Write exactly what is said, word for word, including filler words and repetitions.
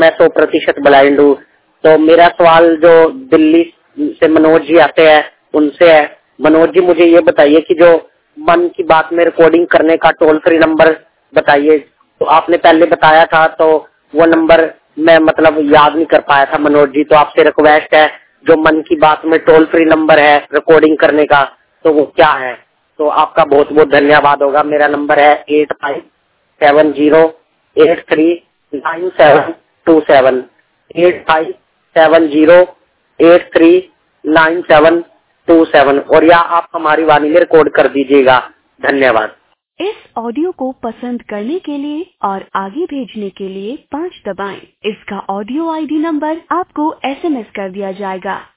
मैं सौ प्रतिशत ब्लाइंड हूँ। तो मेरा सवाल जो दिल्ली से मनोज जी आते हैं उनसे है। मनोज जी मुझे ये बताइए कि जो मन की बात में रिकॉर्डिंग करने का टोल फ्री नंबर बताइए। तो आपने पहले बताया था तो वो नंबर मैं मतलब याद नहीं कर पाया था मनोज जी। तो आपसे रिक्वेस्ट है जो मन की बात में टोल फ्री नंबर है रिकॉर्डिंग करने का तो वो क्या है। तो आपका बहुत बहुत धन्यवाद होगा। मेरा नंबर है eight five seven zero eight three nine seven two seven eight five seven zero eight three nine seven two seven और या आप हमारी वाणी में रिकॉर्ड कर दीजिएगा। धन्यवाद। इस ऑडियो को पसंद करने के लिए और आगे भेजने के लिए पाँच दबाएं। इसका ऑडियो आईडी नंबर आपको एसएमएस कर दिया जाएगा।